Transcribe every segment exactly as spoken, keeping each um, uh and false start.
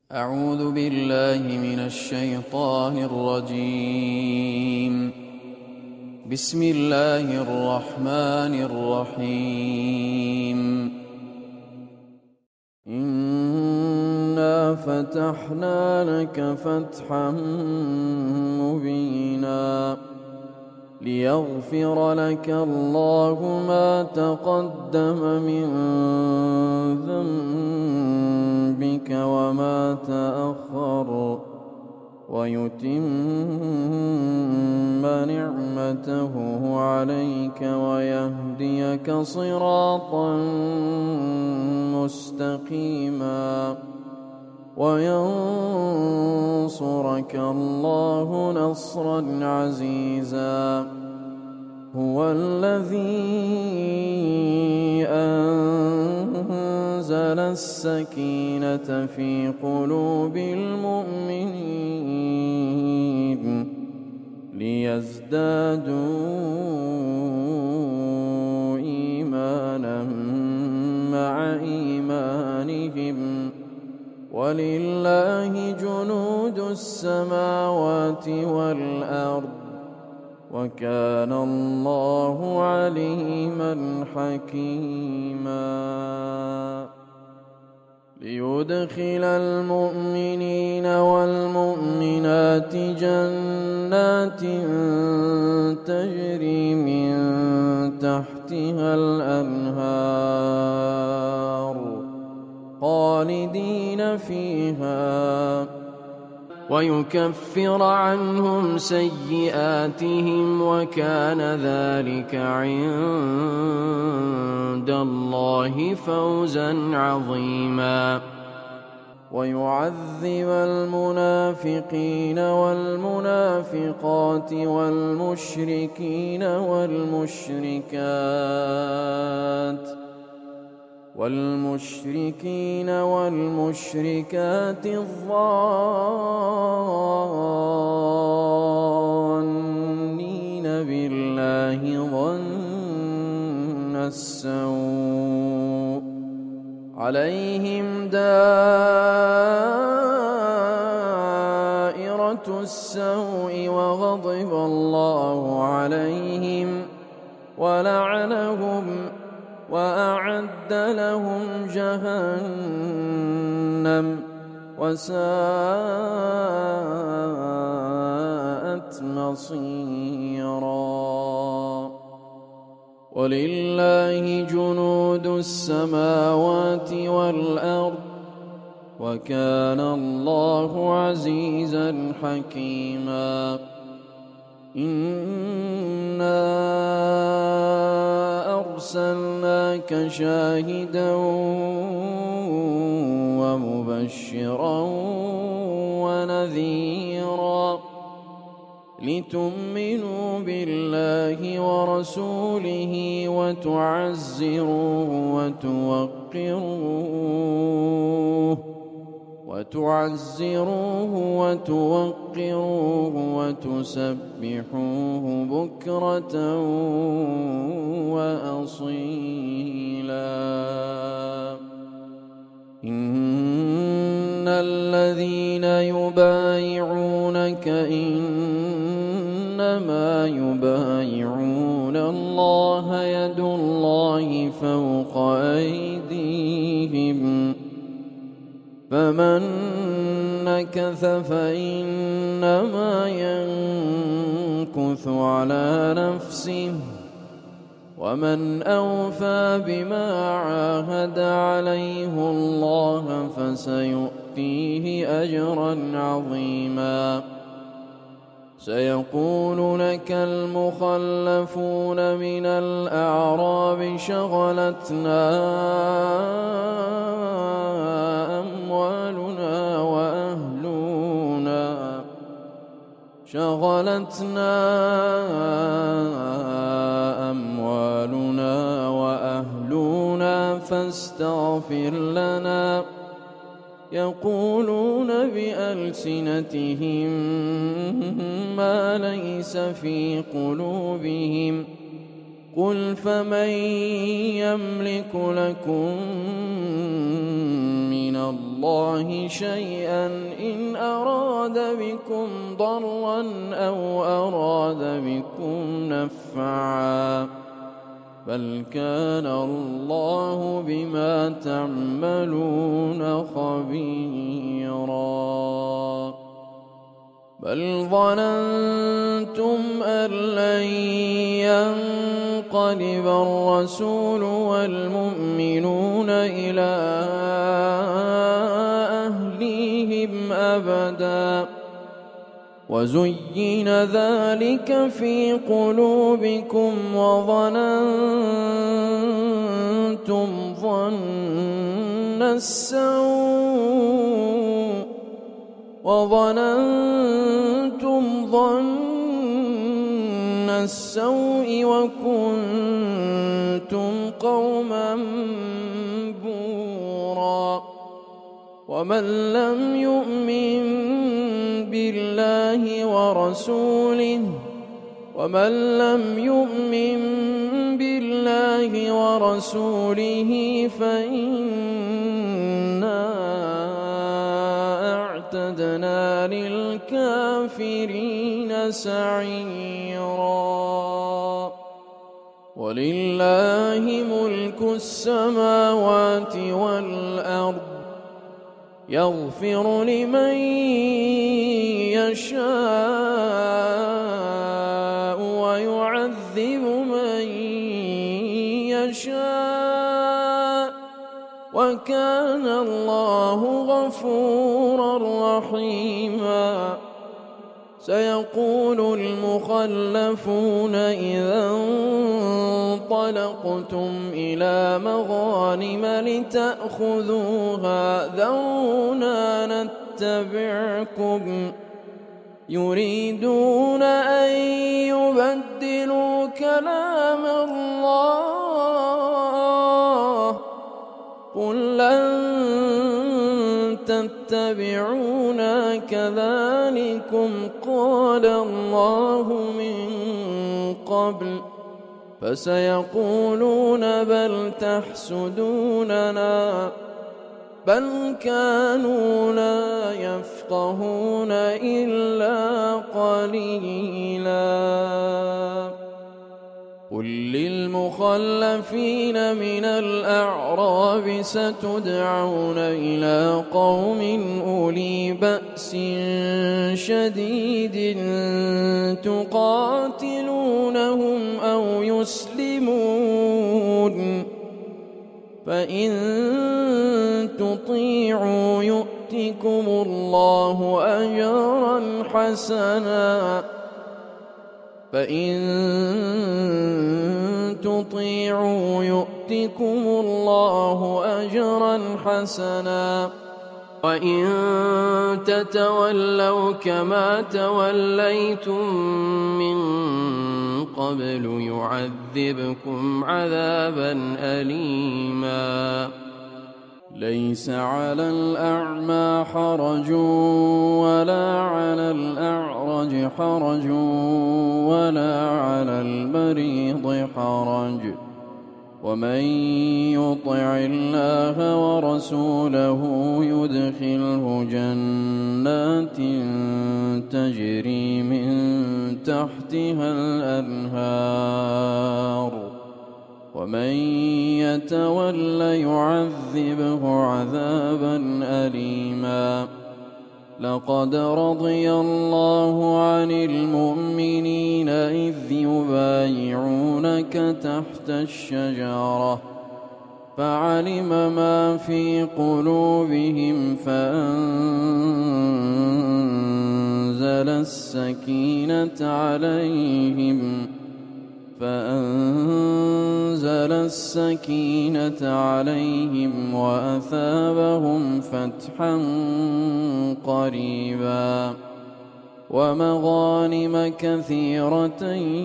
أعوذ بالله من الشيطان الرجيم. بسم الله الرحمن الرحيم. إنا فتحنا لك فتحا مبينا ليغفر لك الله ما تقدم من ذنبك وما تأخر ويتم نعمته عليك ويهديك صراطا مستقيما وينصرك الله نصرا عزيزا. هو الذي أنزل السكينة في قلوب المؤمنين ليزدادوا إيمانا مع إيمانهم ولله جنود السماوات والأرض وكان الله عليما حكيما. ليدخل المؤمنين والمؤمنات جنات تجري من تحتها الأنهار خالدين فيها ويكفر عنهم سيئاتهم وكان ذلك عند الله فوزا عظيما. ويعذب المنافقين والمنافقات والمشركين والمشركات والمشركين والمشركات الظانين بالله ظن السوء عليهم دائرة السوء وغضب الله عليهم ولعنهم وأعد لهم جهنم وساءت مصيرا. ولله جنود السماوات والأرض وكان الله عزيزا حكيما. إنا أرسلناك شاهدا ومبشرا ونذيرا لتؤمنوا بالله ورسوله وتعزروه وتوقروه وتعزروه وتوقروه وتسبحوه بكرة وأصيلا. إن الذين يبايعونك إنما يبايعون الله يد الله فوق أيديهم فمن نكث فإنما ينكث على نفسه ومن أوفى بما عاهد عليه الله فسيؤتيه أجرا عظيما. سيقول لك المخلفون من الأعراب شغلتنا أموالنا وأهلنا شغلتنا أموالنا وأهلنا فاستغفر لنا. يقولون بألسنتهم ما ليس في قلوبهم قل فمن يملك لكم من الله شيئا إن أراد بكم ضرا أو أراد بكم نفعا بل كان الله بما تعملون خبيرا بل ظننتم أن لن ينقلب الرسول والمؤمنون إلى أهليهم أبدا وزين ذلك في قلوبكم وظننتم ظن السوء وظننتم ظن السوء وكنتم قوما بورا ومن لم يؤمن بالله ورسوله ومن لم يؤمن بالله ورسوله فإنا أعتدنا للكافرين سعيرا ولله ملك السماوات والأرض يغفر لمن يشاء ويعذب من يشاء وكان الله غفورا رحيما سيقول المخلفون إذا انطلقتم إلى مغانم لتأخذوها ذرونا نتبعكم يريدون أن يبدلوا كلام الله قل لن تتبعونا كذلكم قال الله من قبل فسيقولون بل تحسدوننا بل كانوا لا يفقهون إلا قليلا قل للمخلفين من الأعراب ستدعون إلى قوم أولي بأس شديد تقاتلونهم أو يسلمون فإن تطيعوا يؤتكم الله أجرا حسنا فإن تطيعوا يؤتكم الله أجرا حسنا وإن تتولوا كما توليتم من قبل يعذبكم عذابا أليما ليس على الأعمى حرج ولا على الأعرج حرج ولا على المريض حرج ومن يطع الله ورسوله يدخله جنات تجري من تحتها الأنهار ومن يتول يعذبه عذابا أليما لقد رضي الله عن المؤمنين إذ يبايعونك تحت الشجرة فعلم ما في قلوبهم فأنزل السكينة عليهم فأنزل السكينة عليهم وأثابهم فتحا قريبا ومغانم كثيرة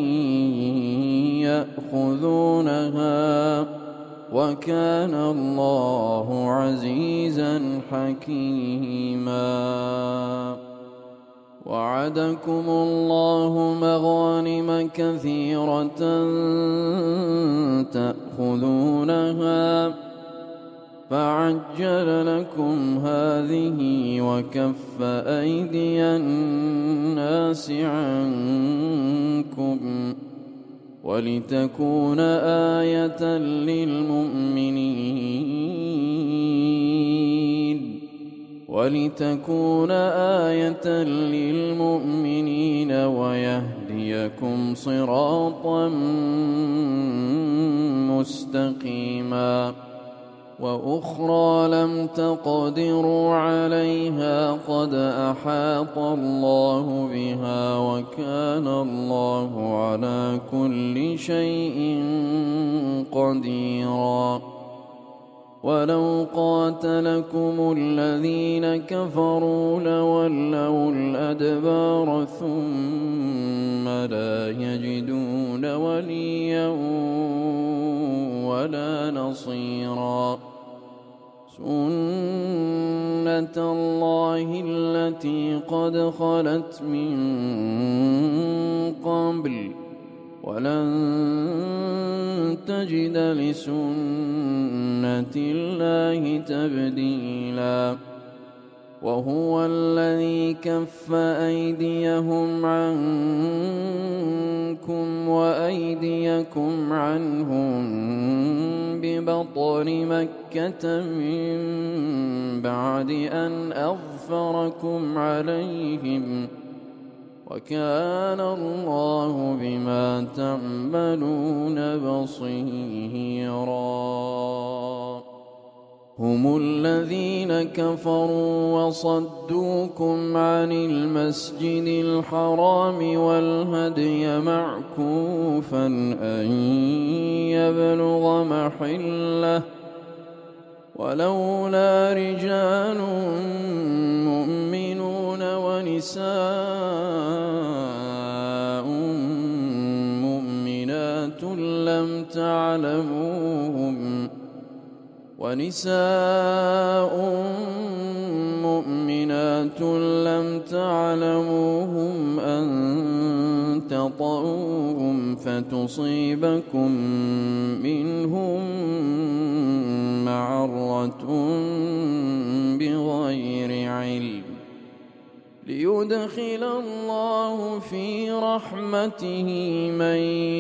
يأخذونها وكان الله عزيزا حكيما وعدكم الله مغانم كثيرة تأخذونها فعجل لكم هذه وكف أيدي الناس عنكم ولتكون آية للمؤمنين ولتكون آية للمؤمنين ويهديكم صراطا مستقيما وأخرى لم تقدروا عليها قد أحاط الله بها وكان الله على كل شيء قديرا ولو قاتلكم الذين كفروا لولوا الأدبار ثم لا يجدون وليا ولا نصيرا سنة الله التي قد خلت من قبل ولن تجد لسنة الله تبديلا وهو الذي كف أيديهم عنكم وأيديكم عنهم ببطن مكة من بعد أن أظفركم عليهم وكان الله بما تعملون بصيرا هم الذين كفروا وصدوكم عن المسجد الحرام والهدي معكوفا أن يبلغ محله ولولا رجال مؤمنون ونساء مؤمنات لم تعلموهم ونساء مؤمنات لم تعلموهم أن تطؤوهم فتصيبكم منهم معرة بغير علم ليدخل الله في رحمته من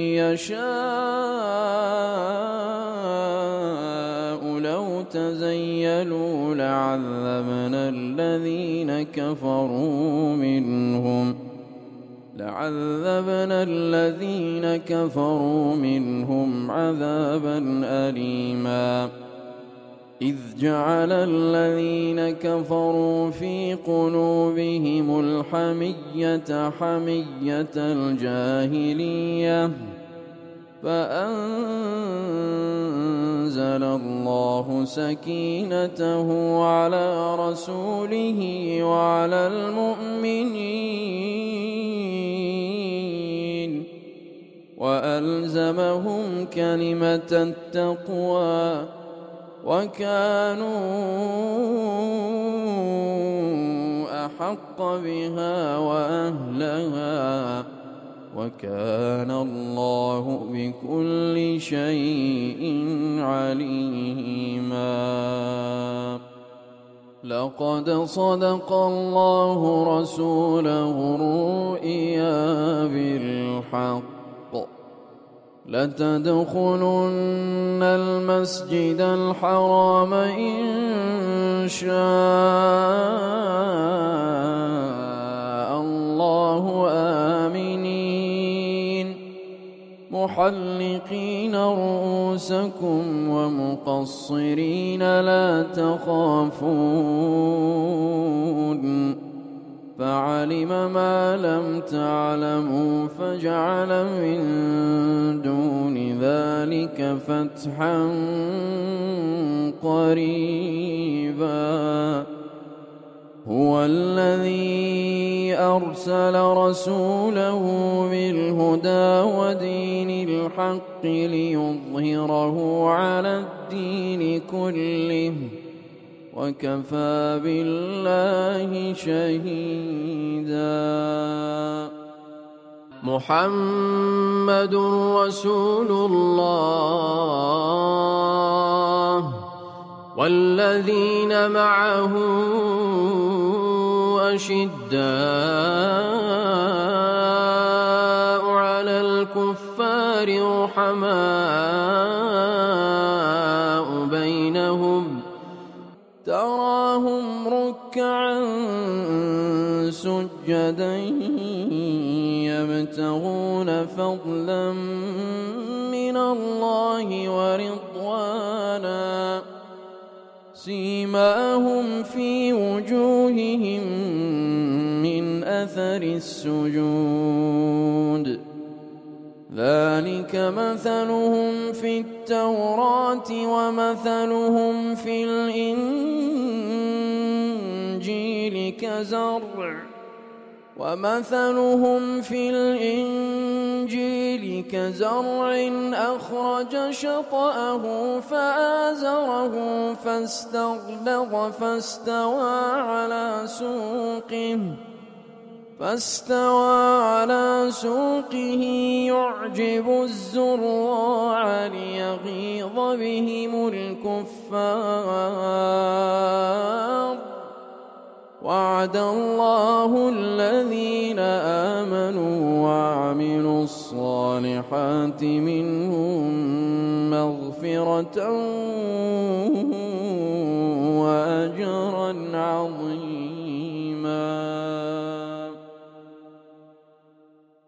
يشاء لو تزيلوا لعذبنا الذين كفروا منهم لعذبنا الذين كفروا منهم عذابا أليما إذ جعل الذين كفروا في قلوبهم الحمية حمية الجاهلية فأنزل الله سكينته على رسوله وعلى المؤمنين وألزمهم كلمة التقوى وكانوا أحق بها وأهلها وكان الله بكل شيء عليما لقد صدق الله رسوله الرؤيا بالحق لتدخلن المسجد الحرام إن شاء الله آمنين محلقين رؤوسكم ومقصرين لا تخافون فعلم ما لم تعلموا فجعل من دون ذلك فتحا قريبا هو الذي أرسل رسوله بالهدى ودين الحق ليظهره على الدين كله وكفى بالله شهيدا. محمد رسول الله والذين معه أشداء على الكفار رحماء بينهم تراهم ركعا سجدا يبتغون فضلا من الله ورضوانا سيماهم في وجوههم من أثر السجود ذلك مثلهم في التوراة ومثلهم في الإنجيل كزرع ومثلهم في الإنجيل كزرع أخرج شطأه فآزره فاستغلظ فاستوى على سوقه فاستوى على سوقه يعجب الزراع ليغيظ بهم الكفار وعد الله الذين آمنوا وعملوا الصالحات منهم مغفرة وأجرا عظيما.